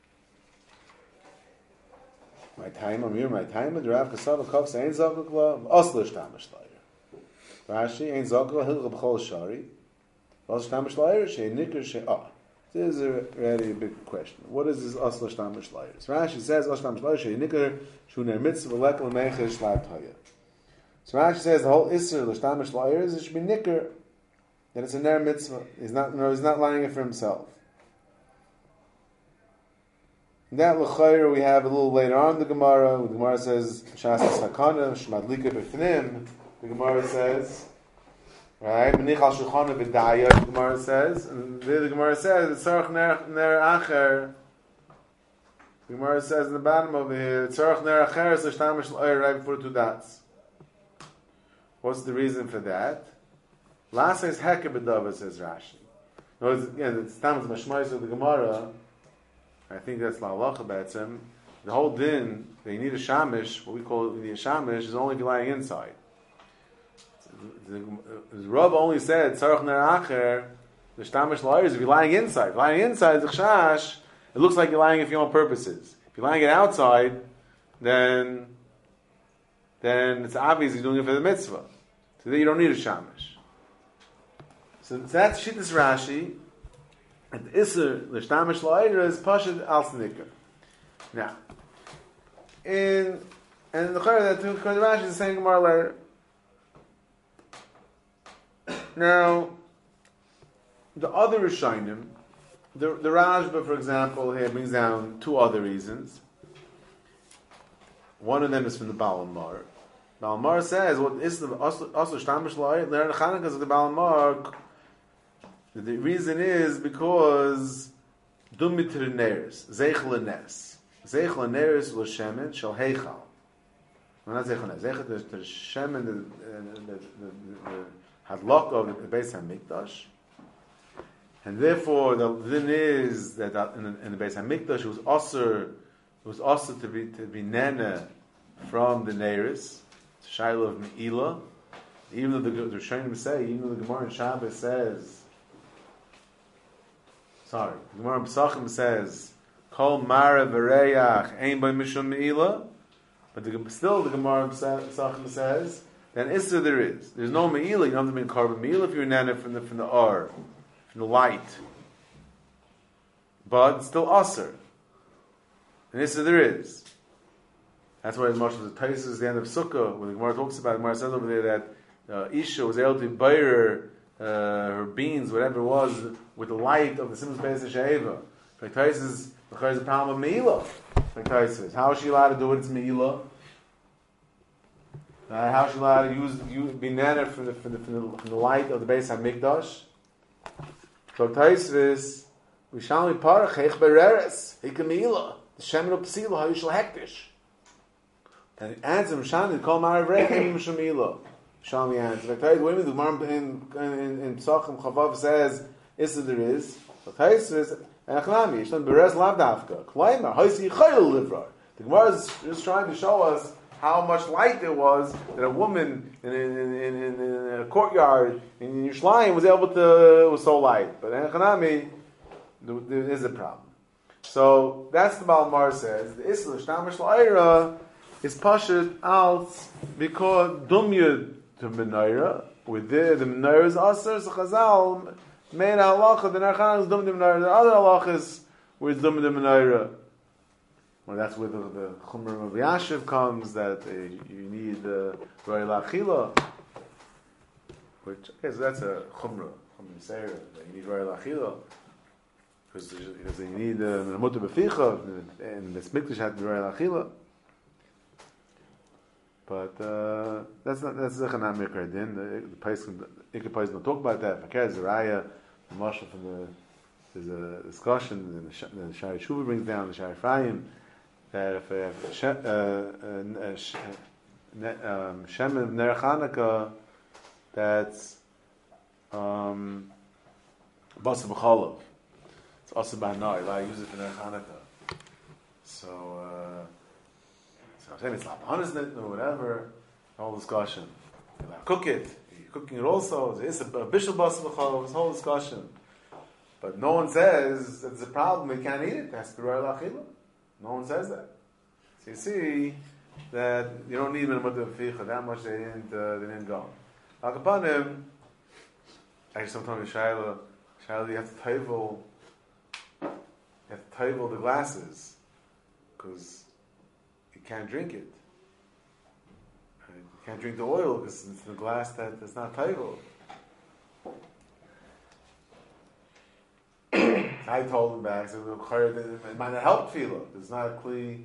My time, the Rav Kasav Kofs Ein Zokukla, Oslo Shtamish Lair. Rashi Ein Zokukla Hilcha B'chol Shari. Oslo Shtamish Lair, Shei Nikr Shei. This is already a big question. What is this Oslo Shtamish Lair? So Rashi says Oslo Shtamish Lair, Shei Nikr Shuner Mitzvah Lekel Mecher Shlab Toya. So Rashi says the whole Isser L'Shtamish Lair is it should be Nikr. That it's a ner mitzvah. He's not lining it for himself. That l'chayr we have a little later on in the Gemara. The Gemara says Shas Sakana Shmadlika B'Fnim. The Gemara says, right? Menich al Shulchana B'Daya. The Gemara says, and there the Gemara says Tzarich ner acher. The Gemara says in the bottom over here Tzarich ner acher is l'shtamish l'oyer right before two dots. What's the reason for that? Last is Heke B'Dava, says Rashi. Again, it's Tamaz Mashmais of the Gemara. I think that's La Halacha B'etzem. The whole din, they need a shamish, what we call the shamish, is only if you're lying inside. The Rav only said, Tzarech Ner Acher, the shamish lawyers, if you're lying inside. If you're lying inside, the chash, it looks like you're lying for your own purposes. If you're lying it outside, then it's obvious you're doing it for the mitzvah. So then you don't need a shamish. So that's Shittas Rashi, and the Isser l'shtamish la'ira is Pashad al Snicker. Now, and the Chayr that Rashi is saying Gemara later. Now, the other Rishonim, the Rashba, for example, here brings down two other reasons. One of them is from the Baal Mar. Baal Mar says, what is the also Shtamish la'ira? Learn Chanukah of the Baal Mar. The reason is because Dumit Neres, Zeich Lenes. Zeich Lenes L'Shemen Shal Heichal. Well, not Zeich Lenes. Zeich the Shemen, the Hadlok of the Beis HaMikdash. And therefore, the din is that in the Beis HaMikdash, it was also to be nana from the Neres, Shiloh of Me'ilah. Even though the Rishonim say, even though the Gemara in Shabbos says, the Gemara in Pesachim says, Kol Mara V'Reyach Ein By Mishum Me'ilah, but still the Gemara in Pesachim says, then Isser there is. There's no Me'ilah, you don't have to be in carbon Me'ilah if you're nana from the Ar, from the light. But it's still Aser. And Isser there is. That's why as much as the Taisus is the end of Sukkah, when the Gemara talks about it, the Gemara says over there that Isha was able to buy her beans, whatever it was, with the light of the Simons Beis HaSheva. Like Taisus, the Chayr is a palm of Me'ilah. Like Taisus, how is she allowed to do it? It's Me'ilah. How is she allowed to be nana from the light of the Beis HaMikdash? So Taisus, we shall be parach heich bereres heik Me'ilah the shemen of Psila how you shall hektish. And it adds him Shani to call Marav Rechem Shemila. Shami answers. Like Taisus, what do you mean? The Gemara in Pesachim Chavav says, Issa there is. So Taisus says, Echnami, Yishlan Beres Lavdavka. Klaimer, Haisi Chayil Livrar. The Gemara is just trying to show us how much light there was that a woman in a courtyard in Yerushalayim was so light. But Echnami, there is a problem. So that's the Balmar says. The Issa Shtamish La'ira is Pashut Alts because Dumyud to Menorah. With the Menorah is Aser, so Chazal made a halacha, the Narchan is Dum the Menorah. The other halachas where it's Dum the Menorah. Well, that's where the Chumra of Yashiv comes, that you need the Roy Lachila. Which, okay, so that's a Chumra Seir, that you need Roy Lachila. Because you need the Mutter Beficha, and the Smikdash had the Roy Lachila. But that's not Mikra Din. The Pais don't talk about that. Fakir Zeraya, the Mashal from there's a discussion, the Shari Shuva brings down, the Shari Ephraim, that if Shem of Ner Chanukah, that's Basa B'cholov. It's also by Noi, I use it for Ner Chanukah. So I'm saying it's not honest or whatever, whole discussion. You cook it, you're cooking it also, it's a bishul Basa B'cholov, this whole discussion. But no one says that it's a problem, we can't eat it, it has to be Royal Achila. No one says that. So you see that you don't need minimum of ficha, that much they didn't go. Like upon him, actually sometimes with Shaila, you have to table the glasses, because you can't drink it. Right? You can't drink the oil, because it's the glass that's not table. I told him back, so it might not help tefillah. It's not a kli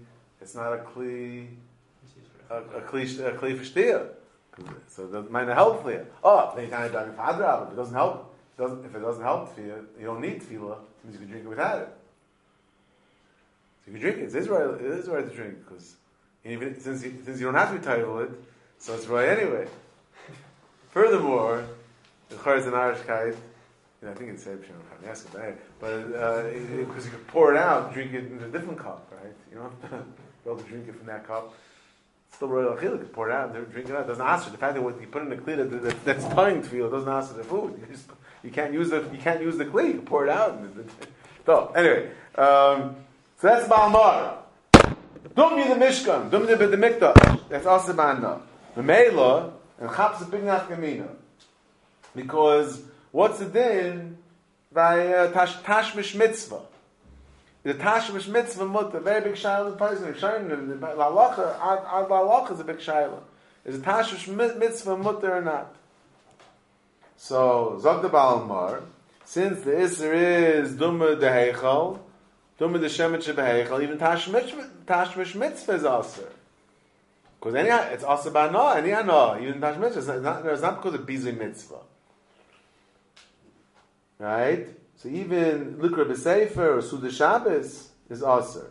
for shtia. So that might not help tefillah. If it doesn't help, if it doesn't help tefillah, you don't need tefillah, it means you can drink it without it. So you can drink it. It is right to drink, because even since you don't have to be titled it, so it's right anyway. Furthermore, the chayr is an Irishkeit. I think it's Seb Shem Chaneska, but because you can pour it out, drink it in a different cup, right? You don't have to be able to drink it from that cup. It's still Royal Achil, you can pour it out and drink it out. It doesn't answer the fact that what you put in the kli that's tying to you doesn't answer the food. You can't use the kli. You can pour it out. So anyway, so that's Balmar. Don't be the Mishkan. Don't be the Mikdash. That's also Banda. The Meila and Chaps a big nafkamina, because what's the din by Tashmish Mitzvah? The Tashmish Mitzvah mutter, very big shayla in the person. La'alacha is a big shayla. Is a Tashmish Mitzvah mutter or not? So, Zog the Balmar, since the Isser is Dumma de Heichal, Dumma de Shemet Shebeheichal, even Tashmish Mitzvah is also. Because it's also by no, even Tashmish Mitzvah, it's not because of Bizui Mitzvah. Right? So even Likra B'Sefer or Suda Shabbos is Aser.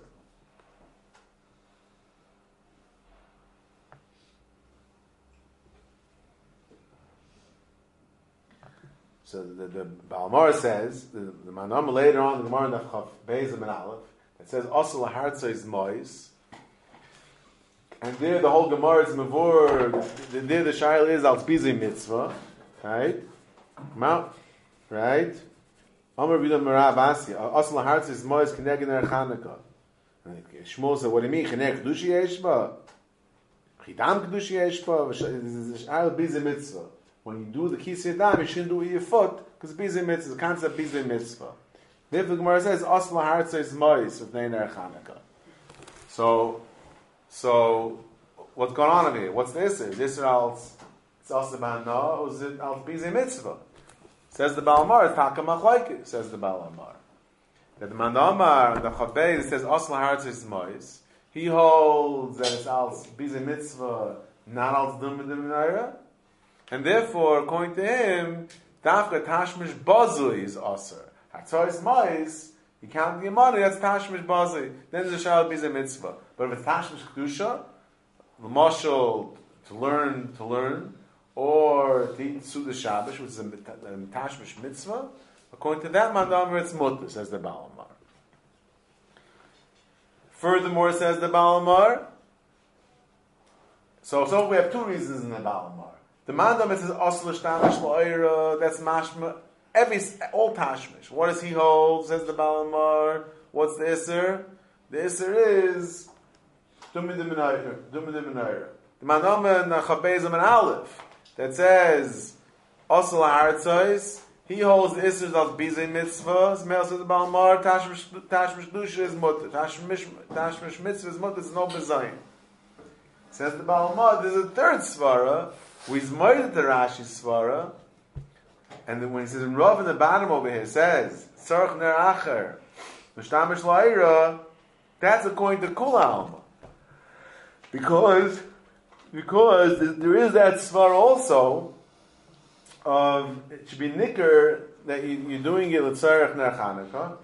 So the Balmar says, the Manam later on, the Gemara in the Chaf Beis and Aleph, it says Aser Lahartza is Mois. And there the whole Gemara is Mavur, there the Shail is Al Tzbizi Mitzvah. Right? Right? Amar B'Yudam Merav Asi. Asal Hartz is Mois Keneged Ner Chanukah. Shmuel said, what do you mean? Cheneg Kedushi Yeshba? Chidam Kedushi Yeshba? Sh'al B'Zeh Mitzvah. When you do the Kisei Dam, you shouldn't do it with your foot, because B'Zeh Mitzvah, the concept B'Zeh Mitzvah. Therefore the Gemara says, Asal Hartz is Mois V'nei Ner Chanukah. So, what's going on over here? What's the Isser? Is Isser it's also Ba'ana, or is it Al B'Zeh Mitzvah? Says the Balamar, Taka Machlaikis, says the Balamar. That the Mandamar, the Chabez, it says Asla Hartz is Mois. He holds that it's Al B'Zeh Mitzvah, not Al Tzedum B'Dim. And therefore, according to him, Dafka Tashmish Bazui is Aser. Hatzor is Mois, you count the money, that's Tashmish Bazui. Then there's a Shal B'Zeh Mitzvah. But if it's Tashmish Kedusha, the Mashal, to learn, or to eat Suda Shabbos, which is a Tashmish Mitzvah, according to that Mandamer, it's Mutter, says the Balamar. Furthermore, says the Balamar, so we have two reasons in the Balamar. The Mandamer says, Oslish Tamish La'ira, that's Mashma, all Tashmish. What does he hold, says the Balamar? What's the Isser? The Isser is Dumid D'Minaira. The Mandamer in Chabezim and Aleph, that says Asal Hartzos, he holds the Isser of B'Zeh Mitzvah. Smell says the Balmar, Tashmish Dusha is Mutter. Tashmish Mitzvah is Mutter, there's no B'Zayin. Says the Balmar, there's a third Svara, who is murdered the Rashi's Svara, and then when he says in Rav in the bottom over here, says, Tzarech Ner Acher, Mishtamish La'ira, that's according to Kula Alma. Because there is that svar also of it should be nicker that you're doing it l'tzarech ner Chanukah.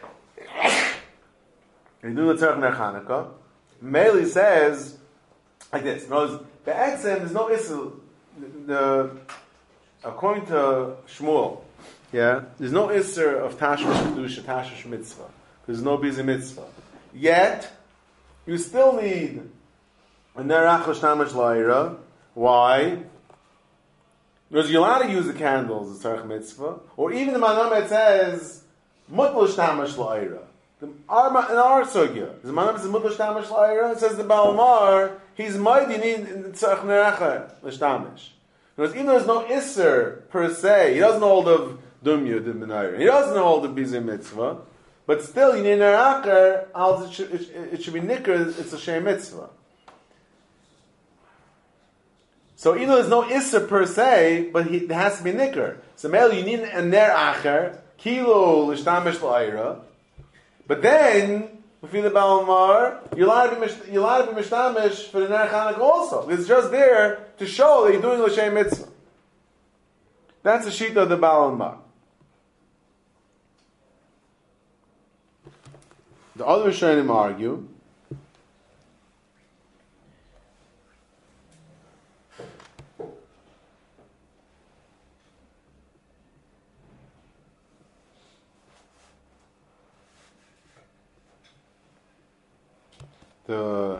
You're doing l'tzarech ner Chanukah. Meili says like this. Notice the Etzem, there's no issur. According to Shmuel, there's no issur of tashmish kedusha, tashmish mitzvah. There's no busy mitzvah. Yet you still need a nerach l'shtamish la'ira. Why? Because you're allowed to use the candles, the tzarech mitzvah, or even the Manamet says mutl l'shtamish la'ira. In our sugya, the Manamet says mutl l'shtamish la'ira. It says the Balmar, he's mighty, you need tzarech nerach l'shtamish. Because even though there's no isser per se, he doesn't hold of dumya the menorah, he doesn't hold of bizei mitzvah, but still you need neracher. It should be nicker. It's a shem mitzvah. So even though there's no isser per se, but there has to be nicker. So male, you need a neracher kilo l'shtamish la'ira, but then if you're the Balmar, you're allowed to be mishtamish for the ner Chanukah also. It's just there to show that you're doing l'shem mitzvah. That's the sheet of the Balmar. The other Rishonim argue the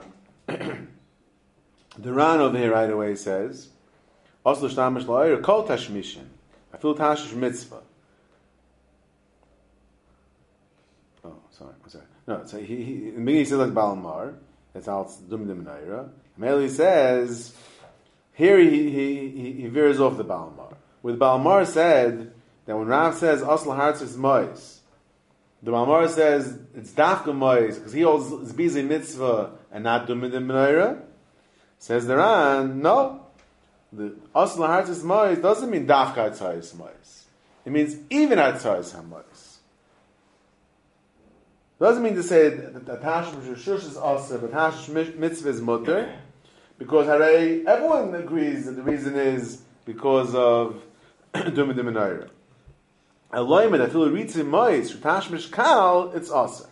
Ran over here right away says also shtamish la'ir kol tashmishin I feel tashish mitzvah. Oh, sorry. No, so in the beginning he says like Balmar. That's how it's dum naira. Meli says here he veers off the Balmar. With Balmar said that when Rav says asl hartz is mois, the Balmar says it's dafka mois because he holds it's bizei mitzvah and not dum naira. Says the Ran, no. The asl hartz is mois doesn't mean dafka atzayis mois. It means even atzayis hamois. Doesn't mean to say that Tashish Shush is also, but Tashish Mitzvah is mutter, because everyone agrees that the reason is because of Duma de Menorah. Eloimed, I feel reads in Mois, Tashish Kal, it's also.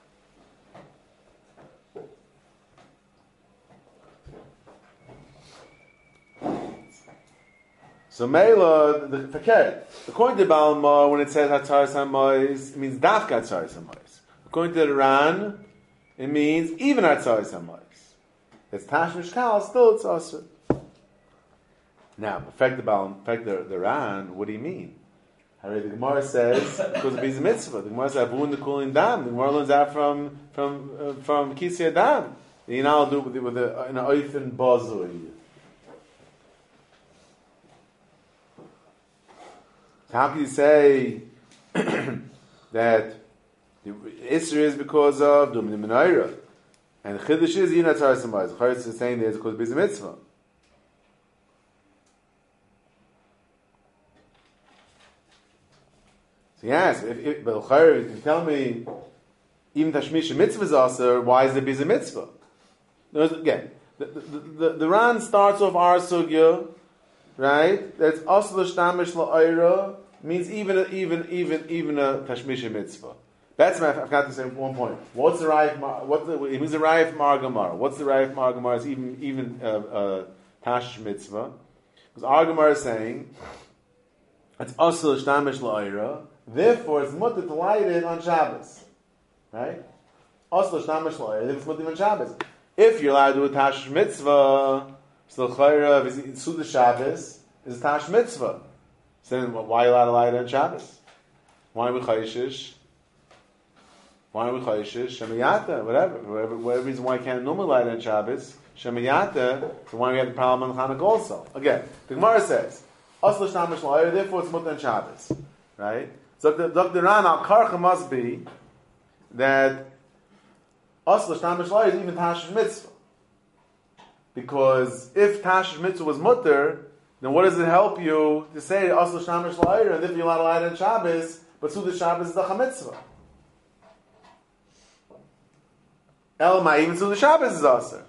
So Mela, the Fakir, according to Balma, when it says Hatzaris HaMois, it means Dafka Hatzaris HaMois. According to the Ran, it means even Hatzaris HaMois. It's Tashmish Kal, still it's also. Now, perfect the Ran, what do you mean? The Gemara says, because of his mitzvah, the Gemara says, Avun the cooling dam. The Gemara learns that from Kisei Adam. You now do it with an oifen bazoi. So how can you say that the Isra is because of Dum the Menorah, and Chiddush is Yinat Tzar Samayis? The Charetz is saying that it's because of Bizei Mitzvah. So yes, but Charetz, if you tell me even Tashmish Mitzvah is also, why is there Bizei Mitzvah? Again, the Ran starts off our sugya, right? That's also the Shtamish La'ira means even a Tashmish Mitzvah. That's my. I've got to say one point. What's the Rayif? It means the Rayif Margamar. What's the Rayif Margamar? Is even Tash Mitzvah, because Argamar is saying it's also Shtamish La'ira. Therefore, it's mutter to light it on Shabbos, right? Also Shtamish La'ira. If it's mutter on Shabbos, if you're allowed to do a Tash Mitzvah, so Chayra is Suda Shabbos is Tash Mitzvah. So then, why are you allowed to light it on Shabbos? Why are we Chayshish? Shemayata, whatever reason why you can't normally light on Shabbos, Shemayata, so why we have the problem on Chanukah also? Again, the Gemara says, Asla Shtamish La'ir, therefore it's mutter on Shabbos. Right? So Dr. Ran al-Karcha must be that Asla Shtamish La'ir is even Tashish Mitzvah. Because if Tashish Mitzvah was mutter, then what does it help you to say Asla Shtamish La'ir, and if you're allowed to light on Shabbos, but Suda Shabbos is the Chamitzvah? Elma, even Suda Shabbos is aser.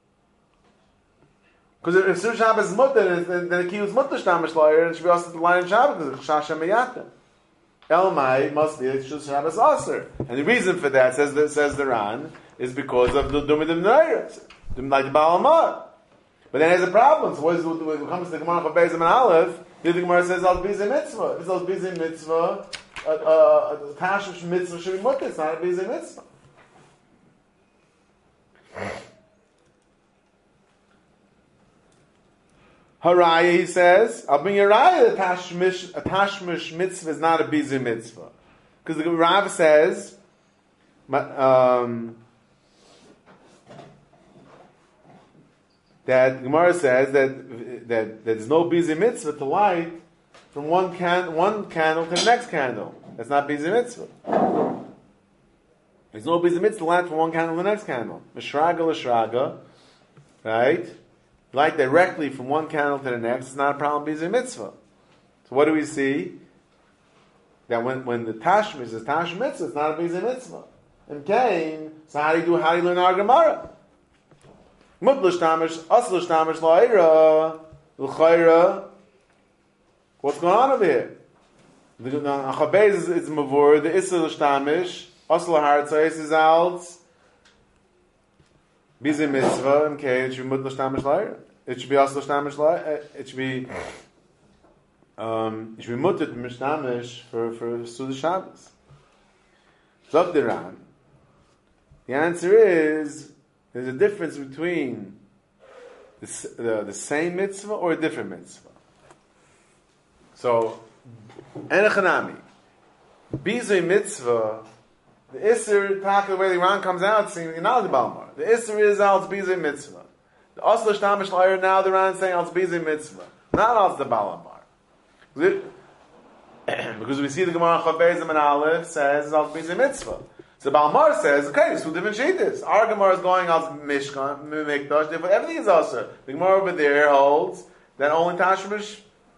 Because if Suda Shabbos is mutter, then the key was mutter Shtamish La'ir, and it should be also the line in Shabbos because it's Chashem Meyata. Elmai must be Shus Shabbos Aser. And the reason for that, says the Ran, is because of the Dumidim Neiras, like the Baal Amar. But then there's a problem. So when it comes to the Gemara of Beis and Aleph, the Gemara says Al Bizei Mitzvah. If it's Al Bizei Mitzvah, Tashush Mitzvah should be mutter. It's not a Bizei Mitzvah. Haraya, he says, I'll bring you a raya that Tashmish Mitzvah is not a Bizei Mitzvah. Because the Rav says, that Gemara says that there's no Bizei Mitzvah to light from one candle to the next candle. That's not Bizei Mitzvah. There's no Bizei Mitzvah to light from one candle to the next candle. Mishraga l'shraga, right? Light directly from one candle to the next is not a problem Bizei Mitzvah. So what do we see? That when the Tashmish is Tash Mitzvah, it's not a Bizei Mitzvah. And Cain, so how do you learn our Gemara? What's going on over here? The Chabez is Mavur, the Issa L'Shtamish, Oslo Hartzais is Alts, Bizei Mitzvah, okay, it should be Mut L'Shtamish L'Aira. It should be Oslo L'Shtamish L'Aira. It should be Mutat Mishtamish for Suda Shabbos. Zok Diran. The answer is, there's a difference between the same mitzvah or a different mitzvah. So, Enechanami, Bizei Mitzvah, the Isser, the way the Iran comes out, saying, not the Balmar. The Isser is Al Bizei Mitzvah. The Oslo Shtamish L'Aira, now the Iran saying Al Bizei Mitzvah. Not Al the Balamar. Because we see the Gemara Chavezim and Aleph says Al Bizei Mitzvah. So Balmar says, okay, it's two different shittas. Our Gemara is going out Mishkan, Mikdash, but everything is also. The Gemara over there holds that only Tashmish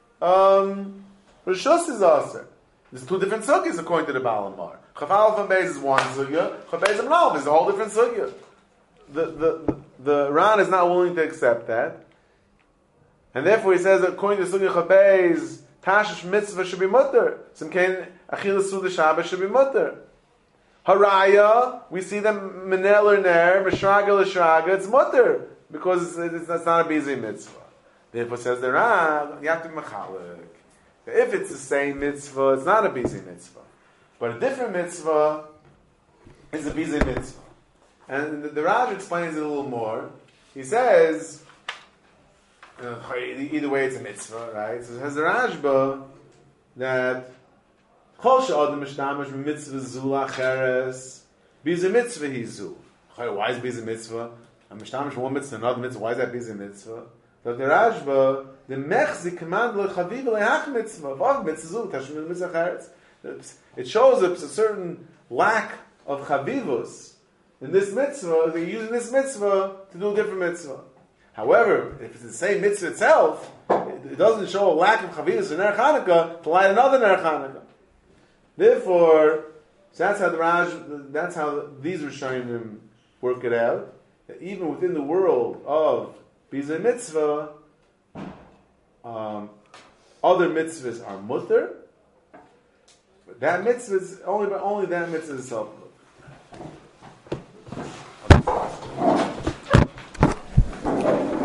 Rishus is also. There's two different sugyas according to the Balmar. Chafal from Beis is one sugya, Chavez and Aleph is a whole different sugya. The Ran is not willing to accept that. And therefore he says that according to Sugya Chabez, Tashish Mitzvah should be mutter. Simkein Achil Suda Shabbos should be mutter. Haraya, we see them Menel Ner, Mishraga L'Shraga, it's mutter. Because it's not a Bizei Mitzvah. Therefore says the Ran, you have to be Mechalek. If it's the same Mitzvah, it's not a Bizei Mitzvah. But a different Mitzvah is a Bizei Mitzvah. And the Raj explains it a little more. He says, either way it's a mitzvah, right? So it has the Rashba that Chol she'adam mishtamish b'mitzvah zu lacheres bizei mitzvah hi zu. Why is bizei mitzvah? A mishtamish from one mitzvah to another mitzvah. Why is that bizei mitzvah? So the Rashba, the mechzi command lechaviv lehach mitzvah. Vav mitzvah zu tashmil mitzvah cheres. It shows a certain lack of chavivus in this mitzvah. They're using this mitzvah to do a different mitzvah. However, if it's the same mitzvah itself, it doesn't show a lack of chavivus in Ner Chanukah to light another Ner Chanukah. Therefore, that's how these Rishonim work it out. That even within the world of Bizei Mitzvah, other mitzvahs are mutter, but that mitzvah is only that mitzvah is self.